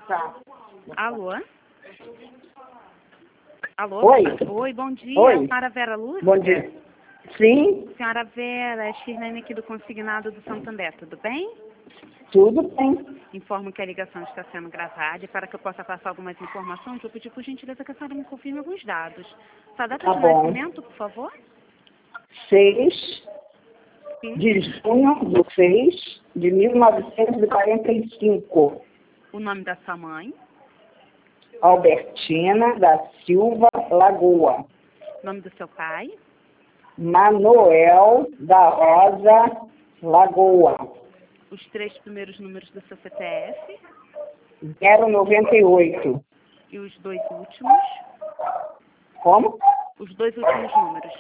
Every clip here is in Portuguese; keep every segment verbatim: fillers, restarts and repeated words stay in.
Tá. Alô? Alô? Oi. Oi, bom dia. Oi. Senhora Vera Lúcia? Bom dia. Sim, Senhora Vera, é Shirlene aqui do Consignado do Santander, tudo bem? tudo bem. Informo que a ligação está sendo gravada e para que eu possa passar algumas informações, vou pedir por gentileza que a senhora me confirme alguns dados. Sua data Tá de bom. nascimento, por favor? seis Sim. de junho do seis de mil novecentos e quarenta e cinco. O nome da sua mãe? Albertina da Silva Lagoa. Nome do seu pai? Manuel da Rosa Lagoa. Os três primeiros números do seu C P F? zero noventa e oito. E os dois últimos? Como? Os dois últimos números.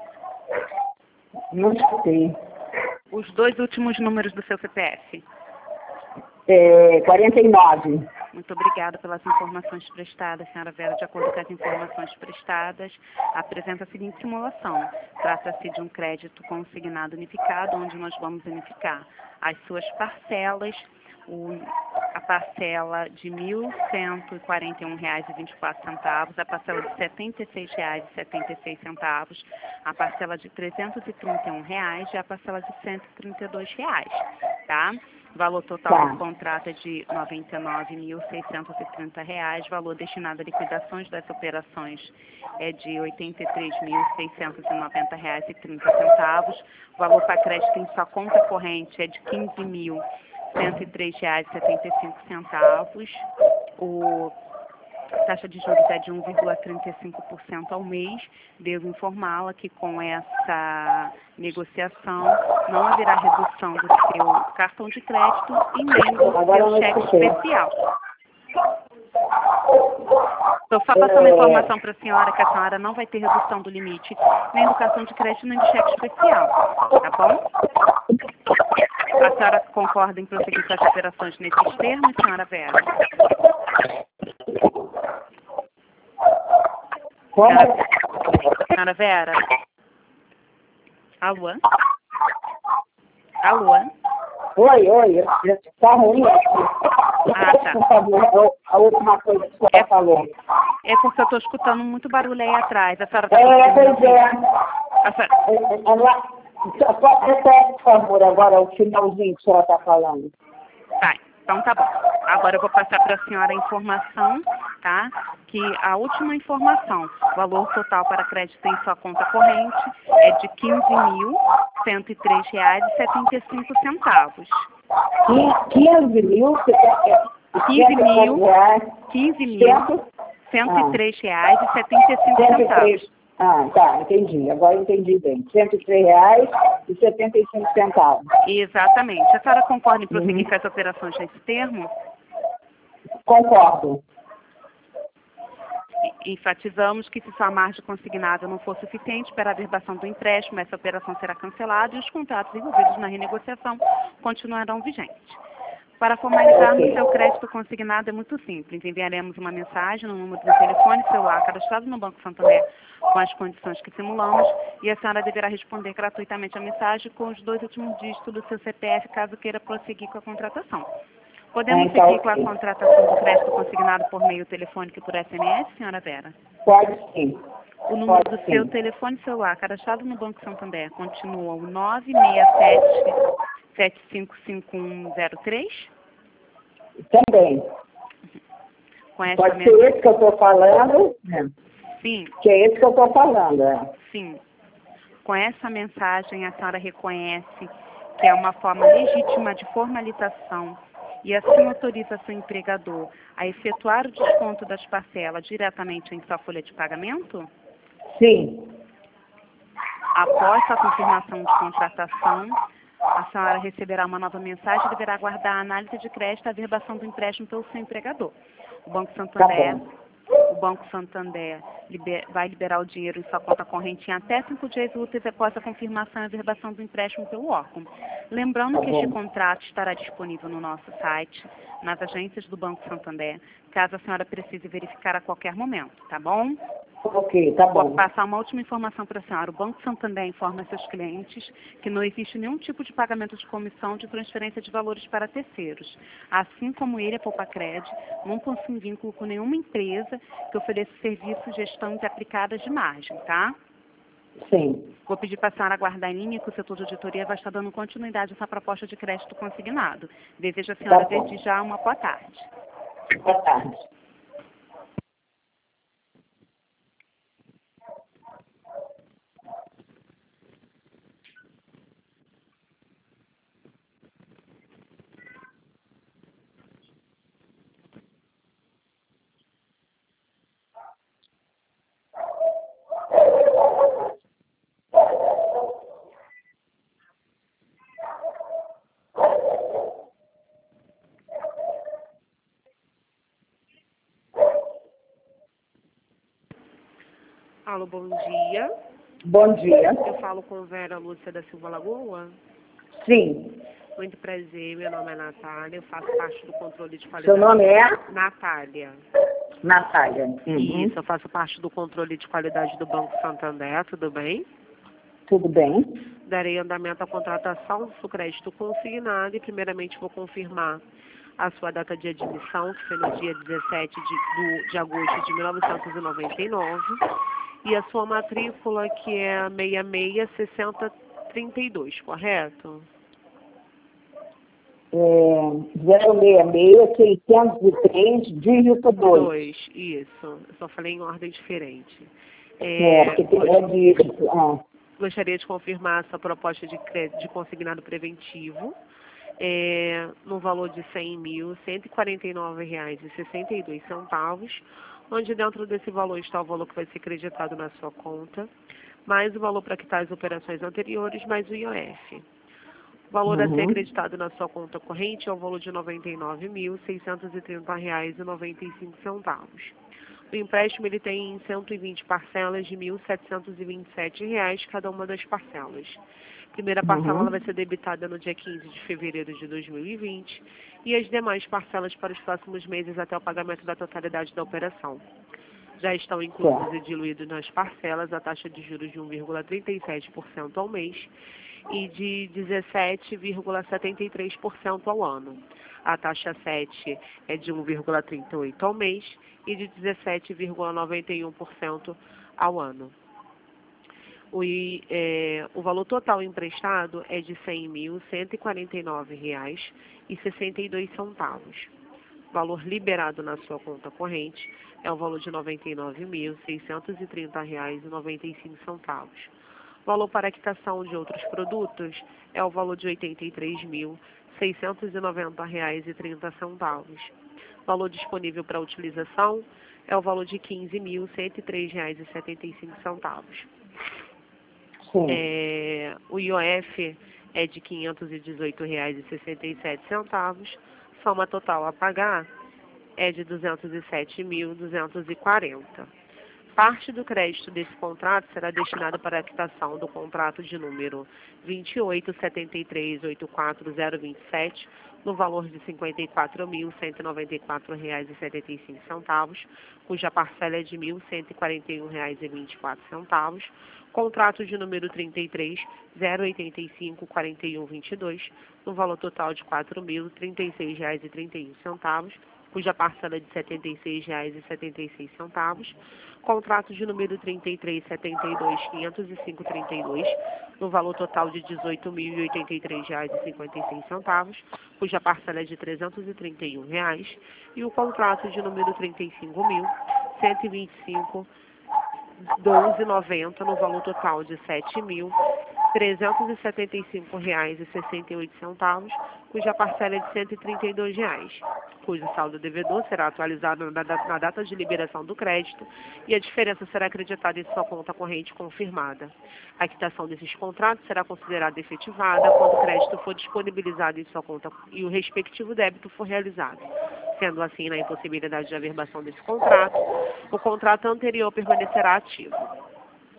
Não sei. Os dois últimos números do seu C P F. É, quarenta e nove. Muito obrigada pelas informações prestadas, senhora Vera. De acordo com as informações prestadas, apresenta a seguinte simulação. Trata-se de um crédito consignado unificado, onde nós vamos unificar as suas parcelas, o, a parcela de mil cento e quarenta e um reais e vinte e quatro centavos, a parcela de setenta e seis reais e setenta e seis centavos, a parcela de trezentos e trinta e um reais e a parcela de cento e trinta e dois reais, tá? Valor total Tá. do contrato é de noventa e nove mil seiscentos e trinta reais. Valor destinado a liquidações das operações é de oitenta e três mil seiscentos e noventa reais e trinta centavos. Valor para crédito em sua conta corrente é de quinze mil cento e três reais e setenta e cinco centavos. O A taxa de juros é de um vírgula trinta e cinco por cento ao mês. Devo informá-la que com essa negociação não haverá redução do seu cartão de crédito e nem do Agora eu seu não cheque escutei. especial. Estou só passando a É. informação para a senhora que a senhora não vai ter redução do limite nem do cartão de crédito nem do cheque especial. Tá bom? A senhora concorda em prosseguir com as operações nesses termos, senhora Vera? Como? Senhora Vera? Alô? Alô? Oi, oi. Tá ruim aqui. Ah, tá. Por favor, a última coisa que você É- falou. É porque eu estou escutando muito barulho aí atrás. A senhora está É, conseguindo me pois ouvir? é. A senhora... É, é, é lá- só- só repete, por favor, agora o finalzinho que a senhora está falando. Tá, então tá bom. Agora eu vou passar para a senhora a informação, tá? Que a última informação, valor total para crédito em sua conta corrente é de quinze mil cento e três reais e setenta e cinco centavos. quinze mil, quinze mil, reais, quinze mil cento e três reais e setenta e cinco cento e centavos. três. Ah, tá, entendi. Agora entendi bem. cento e três reais e setenta e cinco centavos. Exatamente. A senhora concorda em prosseguir Uhum. com as operações nesse termo? Concordo. Enfatizamos que se sua margem consignada não for suficiente para a averbação do empréstimo, essa operação será cancelada e os contratos envolvidos na renegociação continuarão vigentes. Para formalizarmos Ok. seu crédito consignado é muito simples. Enviaremos uma mensagem no número do telefone celular cadastrado no Banco Santander com as condições que simulamos e a senhora deverá responder gratuitamente a mensagem com os dois últimos dígitos do seu C P F caso queira prosseguir com a contratação. Podemos Ah, então, seguir com a ok. contratação do crédito consignado por meio telefônico e por S M S, senhora Vera? Pode sim. O número Pode do sim. seu telefone celular cadastrado no Banco Santander continua o nove seis sete, sete cinco cinco um zero três? Também. Com essa Pode ser mensagem? esse que eu estou falando, Sim, que é esse que eu estou falando. É. sim. Com essa mensagem, a senhora reconhece que é uma forma legítima de formalização e assim autoriza seu empregador a efetuar o desconto das parcelas diretamente em sua folha de pagamento? Sim. Após a confirmação de contratação, a senhora receberá uma nova mensagem e deverá aguardar a análise de crédito e a averbação do empréstimo pelo seu empregador. O Banco Tá Santander, bom. o Banco Santander liber- vai liberar o dinheiro em sua conta corrente em até cinco dias úteis após a confirmação e averbação do empréstimo pelo órgão. Lembrando Tá que este bom. contrato estará disponível no nosso site, nas agências do Banco Santander, caso a senhora precise verificar a qualquer momento, tá bom? Ok, tá Vou bom. passar uma última informação para a senhora. O Banco Santander informa a seus clientes que não existe nenhum tipo de pagamento de comissão de transferência de valores para terceiros. Assim como ele, a Poupacred, não possui vínculo com nenhuma empresa que ofereça serviços, gestão de aplicadas de margem, tá? Sim. Vou pedir para a senhora aguardar em linha que o setor de auditoria vai estar dando continuidade a essa proposta de crédito consignado. Desejo a senhora Tá bom. desde já uma boa tarde. Boa tarde. Alô, bom dia. Bom dia. Eu falo com Vera Lúcia da Silva Lagoa. Sim. Muito prazer, meu nome é Natália, eu faço parte do controle de qualidade. Seu nome é? Natália. Natália. Uhum. Isso, eu faço parte do controle de qualidade do Banco Santander, tudo bem? Tudo bem? Darei andamento à contratação do crédito consignado e primeiramente vou confirmar a sua data de admissão, que foi no dia dezessete de, do, de agosto de mil novecentos e noventa e nove, e a sua matrícula, que é a seis seis seis zero três dois, correto? É, zero seis seis, seiscentos e três, dígito dois. Dois, isso. Eu só falei em ordem diferente. É, É, porque tem é dígito. Ah, gostaria de confirmar essa proposta de crédito de consignado preventivo é, no valor de cem mil, cento e quarenta e nove reais e sessenta e dois centavos, onde dentro desse valor está o valor que vai ser creditado na sua conta, mais o valor para quitar as operações anteriores, mais o I O F. O valor a ser uhum. acreditado na sua conta corrente é o valor de noventa e nove mil, seiscentos e trinta reais e noventa e cinco centavos. O empréstimo ele tem cento e vinte parcelas de mil setecentos e vinte e sete reais cada uma das parcelas. A primeira parcela Uhum. ela vai ser debitada no dia quinze de fevereiro de dois mil e vinte e as demais parcelas para os próximos meses até o pagamento da totalidade da operação. Já estão inclusos Certo. e diluídos nas parcelas a taxa de juros de um vírgula trinta e sete por cento ao mês e de dezessete vírgula setenta e três por cento ao ano. A taxa sete é de um vírgula trinta e oito por cento ao mês e de dezessete vírgula noventa e um por cento ao ano. O, I- é, o valor total emprestado é de cem mil, cento e quarenta e nove reais e sessenta e dois centavos. O valor liberado na sua conta corrente é o valor de noventa e nove mil, seiscentos e trinta reais e noventa e cinco centavos. O valor para quitação de outros produtos é o valor de oitenta e três mil, seiscentos e noventa reais e trinta centavos. O valor disponível para utilização é o valor de quinze mil, cento e três reais e setenta e cinco centavos. Sim. É, o I O F é de quinhentos e dezoito reais e sessenta e sete centavos. Soma total a pagar é de duzentos e sete mil, duzentos e quarenta. Parte do crédito desse contrato será destinado para a quitação do contrato de número vinte e oito, setenta e três, oitenta e quatro zero vinte e sete, no valor de cinquenta e quatro mil, cento e noventa e quatro reais e setenta e cinco centavos, cuja parcela é de mil cento e quarenta e um reais e vinte e quatro centavos, contrato de número trinta e três, zero oitenta e cinco, quarenta e um vinte e dois, no valor total de quatro mil, trinta e seis reais e trinta e um centavos, cuja parcela é de setenta e seis reais e setenta e seis centavos, contrato de número trinta e três, setenta e dois, quinhentos e cinco, trinta e dois, no valor total de dezoito mil e oitenta e três reais e cinquenta e seis centavos, cuja parcela é de trezentos e trinta e um reais, e o contrato de número trinta e cinco mil, cento e vinte e cinco, doze reais e noventa, no valor total de sete mil, trezentos e setenta e cinco reais e sessenta e oito centavos, cuja parcela é de cento e trinta e dois reais, cujo saldo devedor será atualizado na data, na data de liberação do crédito e a diferença será acreditada em sua conta corrente confirmada. A quitação desses contratos será considerada efetivada quando o crédito for disponibilizado em sua conta e o respectivo débito for realizado. Sendo assim, na impossibilidade de averbação desse contrato, o contrato anterior permanecerá ativo.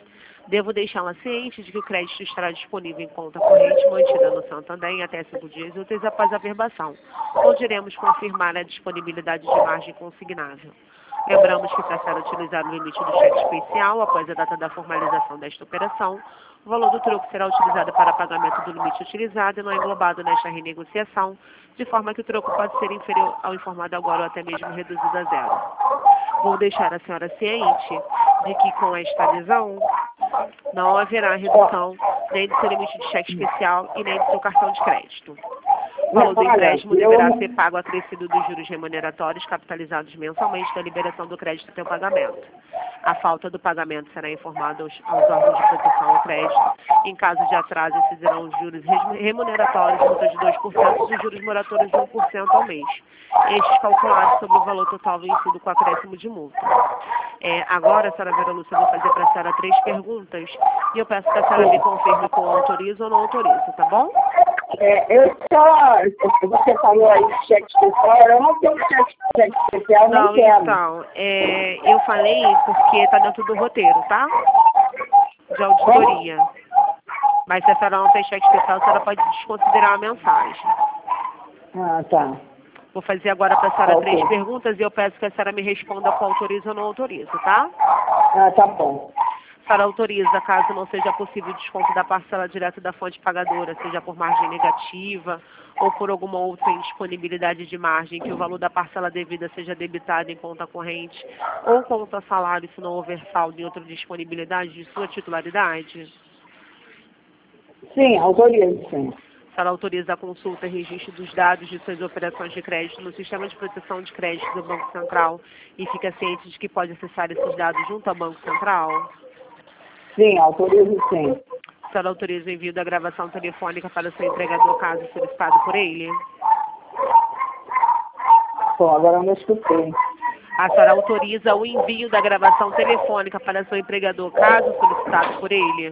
Devo deixá-la ciente de que o crédito estará disponível em conta corrente mantida no Santander em até cinco dias úteis após a verbação, onde iremos confirmar a disponibilidade de margem consignável. Lembramos que, para ser utilizado o limite do cheque especial após a data da formalização desta operação, o valor do troco será utilizado para pagamento do limite utilizado e não é englobado nesta renegociação, de forma que o troco pode ser inferior ao informado agora ou até mesmo reduzido a zero. Vou deixar a senhora ciente de que, com esta adesão, não haverá redução nem do seu limite de cheque especial e nem do seu cartão de crédito. O valor do empréstimo deverá ser pago acrescido dos juros remuneratórios capitalizados mensalmente da liberação do crédito até o pagamento. A falta do pagamento será informada aos, aos órgãos de proteção ao crédito. Em caso de atraso, incidirão os juros remuneratórios, multa de dois por cento e os juros moratórios de um por cento ao mês. Estes calculados sobre o valor total vencido com acréscimo de multa. É, agora, a senhora Vera Lúcia, eu vou fazer para a senhora três perguntas e eu peço que a senhora me confirme com autoriza ou não autoriza, tá bom? É, eu só, você falou aí de cheque especial, eu não tenho cheque, cheque especial, Não, nem quero. então, é, eu falei porque está dentro do roteiro, tá? De auditoria. Mas se a senhora não tem cheque especial, a senhora pode desconsiderar a mensagem. Ah, tá. Vou fazer agora para a senhora Ok. três perguntas e eu peço que a senhora me responda com autoriza ou não autoriza, tá? Ah, tá bom. A senhora autoriza, caso não seja possível o desconto da parcela direta da fonte pagadora, seja por margem negativa ou por alguma outra indisponibilidade de margem, que o valor da parcela devida seja debitado em conta corrente ou conta salário, se não houver saldo em outra disponibilidade de sua titularidade? Sim, autorizo, sim. A senhora autoriza a consulta e registro dos dados de suas operações de crédito no Sistema de Proteção de Crédito do Banco Central e fica ciente de que pode acessar esses dados junto ao Banco Central? Sim, autorizo, sim. A senhora autoriza o envio da gravação telefônica para o seu empregador, caso solicitado por ele? Bom, agora eu não escutei. A senhora autoriza o envio da gravação telefônica para seu empregador, caso solicitado por ele?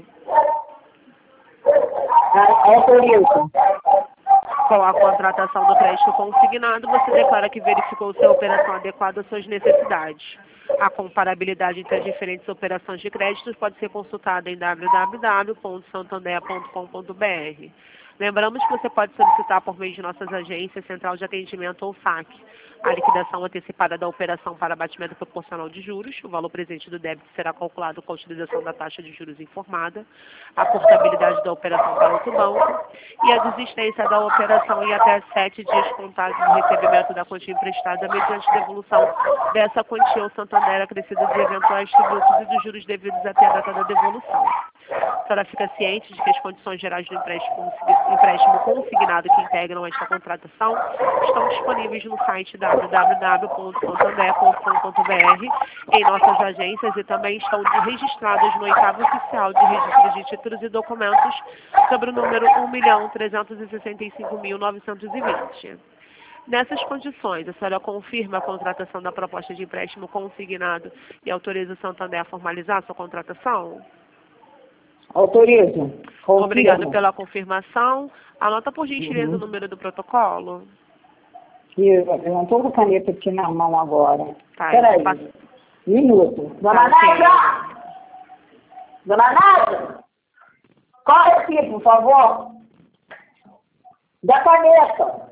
Ah, autorizo. Com a contratação do crédito consignado, você declara que verificou se a operação adequada às suas necessidades. A comparabilidade entre as diferentes operações de crédito pode ser consultada em w w w ponto santander ponto com ponto b r. Lembramos que você pode solicitar por meio de nossas agências, Central de Atendimento ou S A C, a liquidação antecipada da operação para abatimento proporcional de juros. O valor presente do débito será calculado com a utilização da taxa de juros informada, a portabilidade da operação para outro banco e a desistência da operação em até sete dias contados do recebimento da quantia emprestada mediante devolução dessa quantia ao Santander acrescida de eventuais tributos e dos juros devidos até a data da devolução. A senhora fica ciente de que as condições gerais do empréstimo, empréstimo consignado que integram esta contratação estão disponíveis no site w w w ponto santander ponto com ponto b r, em nossas agências, e também estão registradas no oitavo oficial de registro de títulos e documentos sobre o número um milhão trezentos e sessenta e cinco mil novecentos e vinte. Nessas condições, a senhora confirma a contratação da proposta de empréstimo consignado e autoriza o Santander a formalizar a sua contratação? Autorizo. Confirmo. Obrigada pela confirmação. Anota, por gentileza, Uhum. o número do protocolo. E eu eu não estou com a caneta aqui na mão agora. Tá, Peraí. eu passo- Minuto. Dona Tá, ok. Nádia! Dona Nádia! Corre aqui, por favor. Da caneta.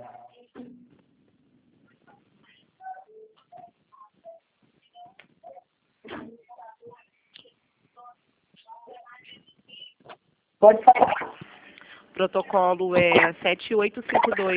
Pode falar. Protocolo é sete oito cinco dois,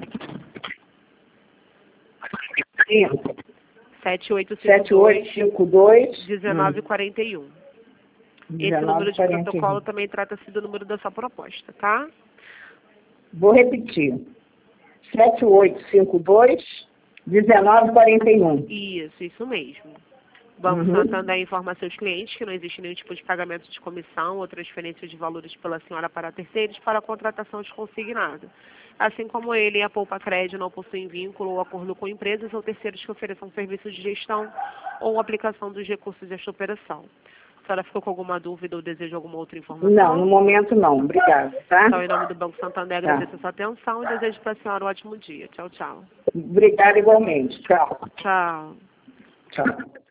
Sim. sete oito cinco sete oito dois, cinco dois. dezenove quarenta e um. Esse número de protocolo também trata-se do número da sua proposta, tá? Vou repetir. sete oito cinco dois, dezenove quarenta e um. Isso, isso mesmo. O Banco Uhum. Santander informa a seus clientes que não existe nenhum tipo de pagamento de comissão ou transferência de valores pela senhora para terceiros para a contratação de consignado. Assim como ele e a Poupa Crédito não possuem vínculo ou acordo com empresas ou terceiros que ofereçam serviços de gestão ou aplicação dos recursos desta operação. A senhora ficou com alguma dúvida ou deseja alguma outra informação? Não, no momento não. Obrigada, tá? Então, em nome do Banco Santander, agradeço a sua atenção e desejo para a senhora um ótimo dia. Tchau, tchau. Obrigada igualmente. Tchau. Tchau. Tchau.